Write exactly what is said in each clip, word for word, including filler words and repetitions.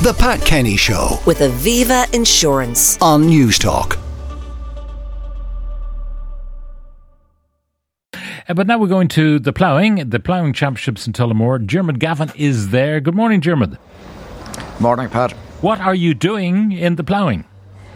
The Pat Kenny Show with Aviva Insurance on News Talk. Uh, but now we're going to the ploughing, the ploughing championships in Tullamore. Dermot Gavin is there. Good morning, Dermot. Morning, Pat. What are you doing in the ploughing?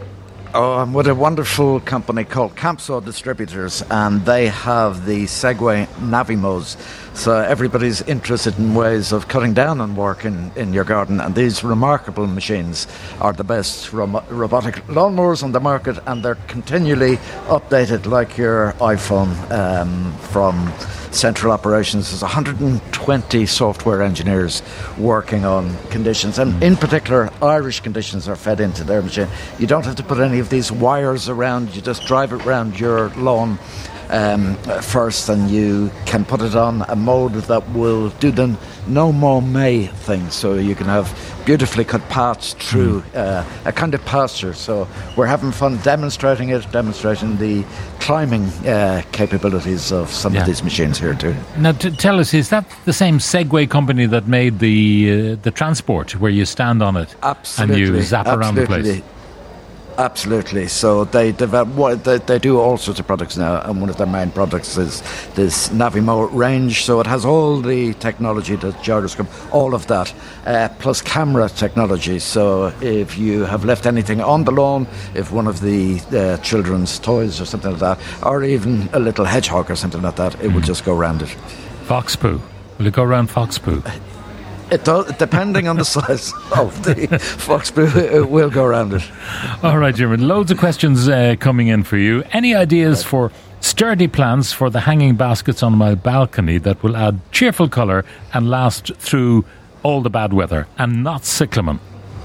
Oh, I'm with a wonderful company called Campsaw Distributors, and they have the Segway Navimos. So everybody's interested in ways of cutting down on work in, in your garden, and these remarkable machines are the best ro- robotic lawnmowers on the market, and they're continually updated like your iPhone um, from central operations. There's one hundred twenty software engineers working on conditions, and in particular Irish conditions are fed into their machine. You don't have to put any of these wires around, you just drive it around your lawn um, first, and you can put it on a mode that will do the no more May thing, so you can have beautifully cut paths through uh, a kind of pasture. So we're having fun demonstrating it, demonstrating the climbing uh, capabilities of some yeah. of these machines here too. Now, t- tell us, is that the same Segway company that made the uh, the transport where you stand on it Absolutely. and you zap around the place? Absolutely. So they develop, they, they do all sorts of products now, and one of their main products is this Navimo range. So it has all the technology, the gyroscope, all of that, uh, plus camera technology. So if you have left anything on the lawn, if one of the uh, children's toys or something like that, or even a little hedgehog or something like that, it mm. will just go around it. Fox poo. Will it go around fox poo? It does, depending on the size of the fox poo, it will go around it. All right, Dermot, loads of questions uh, coming in for you. Any ideas right. for sturdy plants for the hanging baskets on my balcony that will add cheerful colour and last through all the bad weather, and not cyclamen?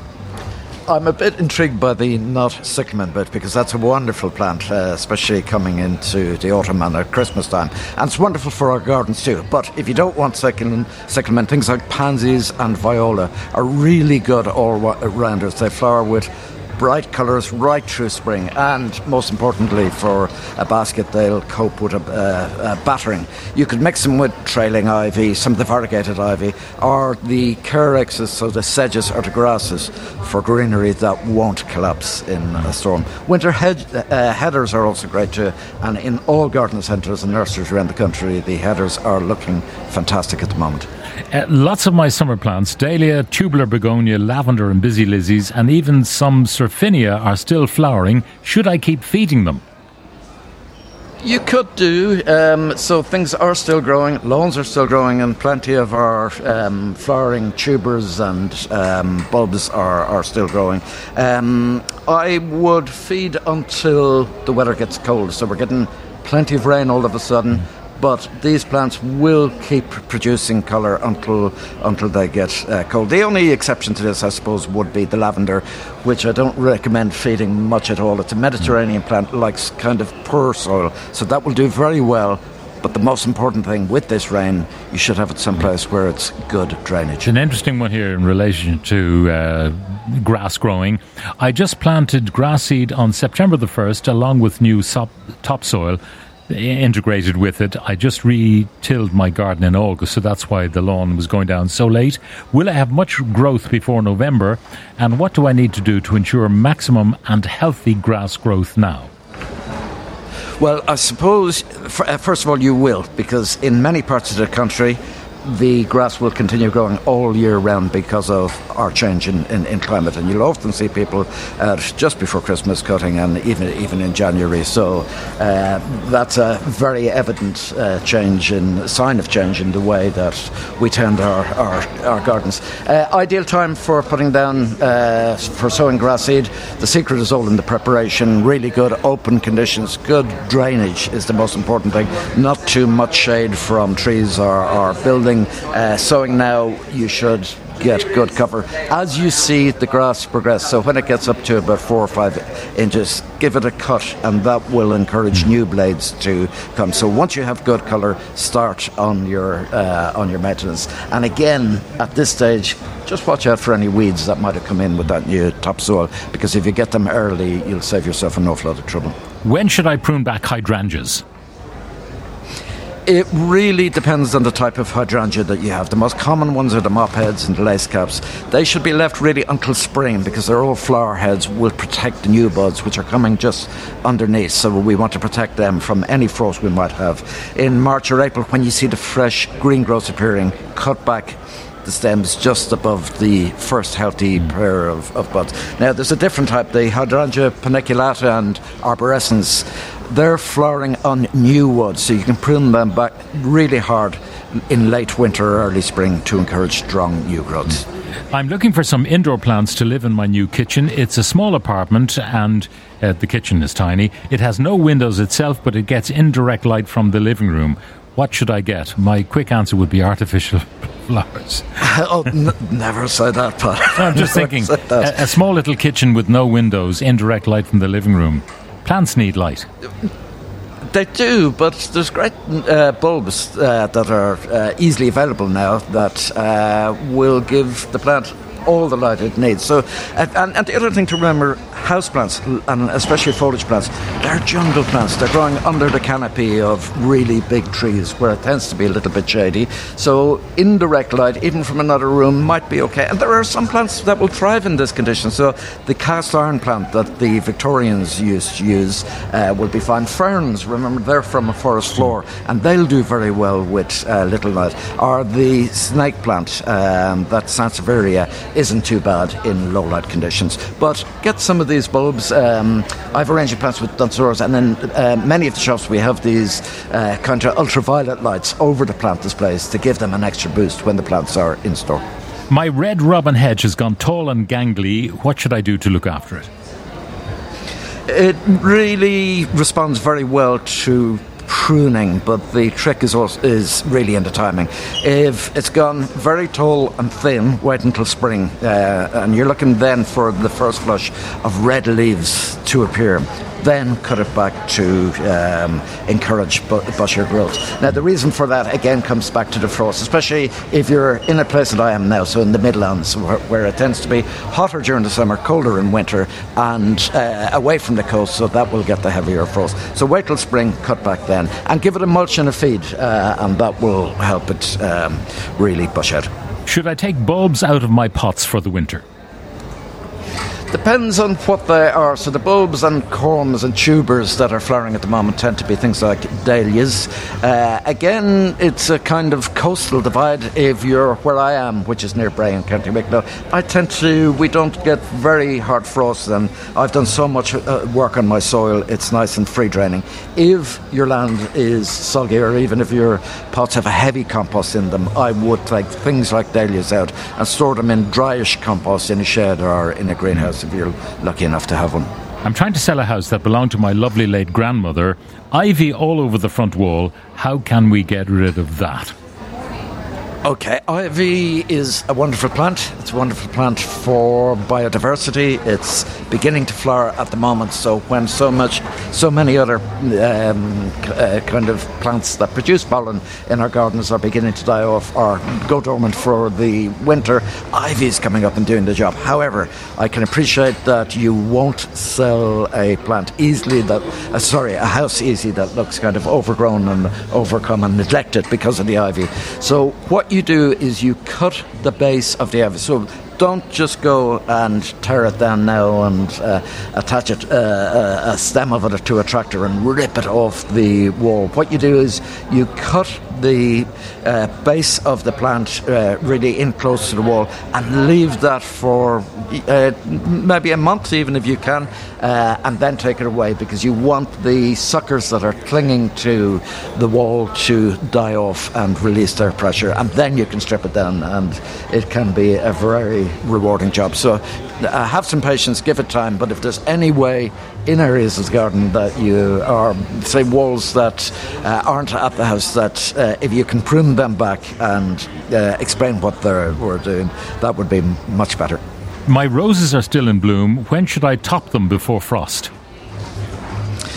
I'm a bit intrigued by the not cyclamen bit, because that's a wonderful plant, uh, especially coming into the autumn and at Christmas time. And it's wonderful for our gardens too. But if you don't want cyclamen, cyclamen things like pansies and viola are really good all-rounders. They flower with bright colours right through spring, and most importantly for a basket, they'll cope with a, uh, a battering. You could mix them with trailing ivy, some of the variegated ivy, or the calyxes, so the sedges or the grasses for greenery that won't collapse in a storm. Winter head, uh, headers are also great too, and in all garden centres and nurseries around the country, the headers are looking fantastic at the moment. Uh, lots of my summer plants, dahlia, tubular begonia, lavender and busy lizzies, and even some surfinia are still flowering. Should I keep feeding them? You could do. Um, so things are still growing, lawns are still growing, and plenty of our um, flowering tubers and um, bulbs are, are still growing. Um, I would feed until the weather gets cold. So we're getting plenty of rain all of a sudden. But these plants will keep producing colour until until they get uh, cold. The only exception to this, I suppose, would be the lavender, which I don't recommend feeding much at all. It's a Mediterranean plant, likes kind of poor soil, so that will do very well. But the most important thing with this rain, you should have it someplace where it's good drainage. An interesting one here in relation to uh, grass growing. I just planted grass seed on September the first, along with new sop- topsoil. Integrated with it. I just re-tilled my garden in August, so that's why the lawn was going down so late. Will I have much growth before November? And what do I need to do to ensure maximum and healthy grass growth now? Well, I suppose, first of all, you will, because in many parts of the country, the grass will continue growing all year round because of our change in, in, in climate, and you'll often see people uh, just before Christmas cutting, and even even in January. So uh, that's a very evident uh, change in sign of change in the way that we tend our our, our gardens. Uh, ideal time for putting down uh, for sowing grass seed. The secret is all in the preparation. Really good open conditions, good drainage is the most important thing. Not too much shade from trees or, or buildings. Uh, sowing now, you should get good cover as you see the grass progress. So when it gets up to about four or five inches, give it a cut, and that will encourage new blades to come. So once you have good colour, start on your uh, on your maintenance. And again, at this stage, just watch out for any weeds that might have come in with that new topsoil, because if you get them early, you'll save yourself an awful lot of trouble. When should I prune back hydrangeas? It really depends on the type of hydrangea that you have. The most common ones are the mop heads and the lace caps. They should be left really until spring because their old flower heads will protect the new buds, which are coming just underneath. So we want to protect them from any frost we might have. In March or April, when you see the fresh green growths appearing, cut back the stems just above the first healthy pair of, of buds. Now, there's a different type, the Hydrangea paniculata and arborescens. They're flowering on new wood, so you can prune them back really hard in late winter or early spring to encourage strong new growths. I'm looking for some indoor plants to live in my new kitchen. It's a small apartment and uh, the kitchen is tiny. It has no windows itself, but it gets indirect light from the living room. What should I get? My quick answer would be artificial flowers. oh, n- never say that, Pat. I'm just thinking, a, a small little kitchen with no windows, indirect light from the living room. Plants need light. They do, but there's great uh, bulbs uh, that are uh, easily available now that uh, will give the plant all the light it needs. So, and, and the other thing to remember, houseplants, and especially foliage plants, they're jungle plants. They're growing under the canopy of really big trees where it tends to be a little bit shady. So indirect light, even from another room, might be okay. And there are some plants that will thrive in this condition. So the cast iron plant that the Victorians used to use uh, will be fine. Ferns, remember, they're from a forest floor, and they'll do very well with uh, little light. Or the snake plant, um, that Sansevieria, isn't too bad in low light conditions. But get some of these bulbs. Um, I've arranged plants with Dunsoras, and then uh, many of the shops we have these uh, kind of ultraviolet lights over the plant displays to give them an extra boost when the plants are in store. My red robin hedge has gone tall and gangly. What should I do to look after it? It really responds very well to pruning, but the trick is also, is really in the timing. If it's gone very tall and thin, wait until spring, uh, and you're looking then for the first flush of red leaves to appear. Then cut it back to um, encourage bu- bushier growth. Now, the reason for that, again, comes back to the frost, especially if you're in a place that I am now, so in the Midlands, where, where it tends to be hotter during the summer, colder in winter, and uh, away from the coast, so that will get the heavier frost. So wait till spring, cut back then, and give it a mulch and a feed, uh, and that will help it um, really bush out. Should I take bulbs out of my pots for the winter? Depends on what they are. So the bulbs and corms and tubers that are flowering at the moment tend to be things like dahlias. Uh, again, it's a kind of coastal divide. If you're where I am, which is near Bray in County Wicklow, I tend to, we don't get very hard frosts, and I've done so much uh, work on my soil, it's nice and free draining. If your land is soggy, or even if your pots have a heavy compost in them, I would take things like dahlias out and store them in dryish compost in a shed or in a greenhouse, if you're lucky enough to have one. I'm trying to sell a house that belonged to my lovely late grandmother. Ivy all over the front wall. How can we get rid of that? Okay, ivy is a wonderful plant. It's a wonderful plant for biodiversity. It's beginning to flower at the moment, so when so much, so many other um, uh, kind of plants that produce pollen in our gardens are beginning to die off or go dormant for the winter, ivy is coming up and doing the job. However, I can appreciate that you won't sell a plant easily, that uh, sorry, a house easy that looks kind of overgrown and overcome and neglected because of the ivy. So what you do is you cut the base of the ivy. So don't just go and tear it down now and uh, attach it, uh, a stem of it to a tractor and rip it off the wall. What you do is you cut the uh, base of the plant uh, really in close to the wall and leave that for uh, maybe a month, even if you can, uh, and then take it away, because you want the suckers that are clinging to the wall to die off and release their pressure, and then you can strip it down, and it can be a very rewarding job. So uh, have some patience, give it time, but if there's any way in areas of the garden that you are, say, walls that uh, aren't at the house, that uh, if you can prune them back and uh, explain what they're we're doing, that would be much better. My roses are still in bloom. When should I top them before frost?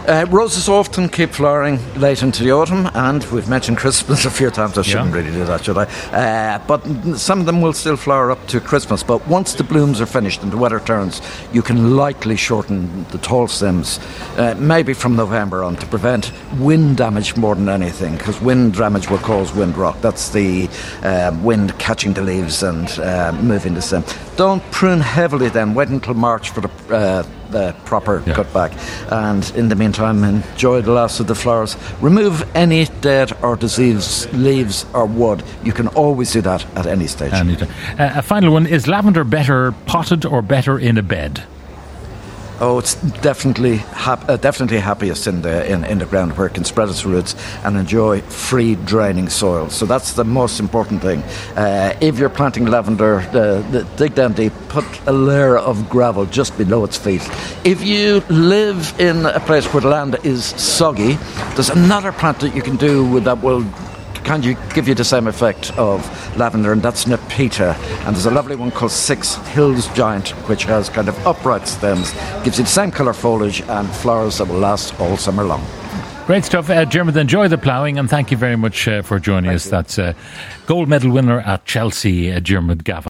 Uh, roses often keep flowering late into the autumn, and we've mentioned Christmas a few times. I shouldn't Yeah. really do that, should I? Uh, but some of them will still flower up to Christmas. But once the blooms are finished and the weather turns, you can lightly shorten the tall stems, uh, maybe from November on, to prevent wind damage more than anything, because wind damage will cause wind rot. That's the uh, wind catching the leaves and uh, moving the stem. Don't prune heavily then. Wait until March for the uh, the proper Yeah. cutback, and in the meantime enjoy the last of the flowers. Remove any dead or diseased leaves or wood. You can always do that at any stage. And, uh, a final one, is lavender better potted or better in a bed? Oh, it's definitely hap- uh, definitely happiest in the in, in the ground, where it can spread its roots and enjoy free draining soil. So that's the most important thing. Uh, if you're planting lavender, uh, the, dig down deep, put a layer of gravel just below its feet. If you live in a place where the land is soggy, there's another plant that you can do with that will can you give you the same effect of lavender, and that's Nepeta. And there's a lovely one called Six Hills Giant, which has kind of upright stems, gives you the same colour foliage and flowers that will last all summer long. Great stuff. Uh, Dermot, enjoy the ploughing, and thank you very much uh, for joining Thank us. you. That's uh, gold medal winner at Chelsea, uh, Dermot Gavin.